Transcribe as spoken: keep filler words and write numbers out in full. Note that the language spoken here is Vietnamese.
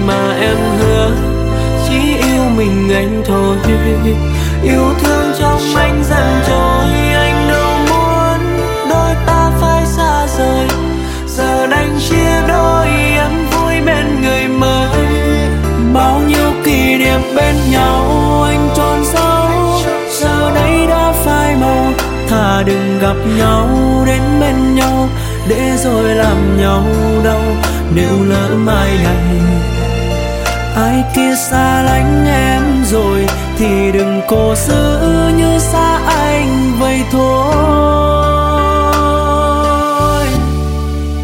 mà em hứa chỉ yêu mình anh thôi. Yêu thương trong anh dần trôi, anh đâu muốn đôi ta phải xa rời. Giờ đành chia đôi, em vui bên người mới. Bao nhiêu kỷ niệm bên nhau anh trôn giấu, giờ đây đã phai màu. Thà đừng gặp nhau đến bên nhau, để rồi làm nhau đau. Nếu lỡ mai này ai kia xa lánh em rồi, thì đừng cố giữ như xa anh vậy thôi.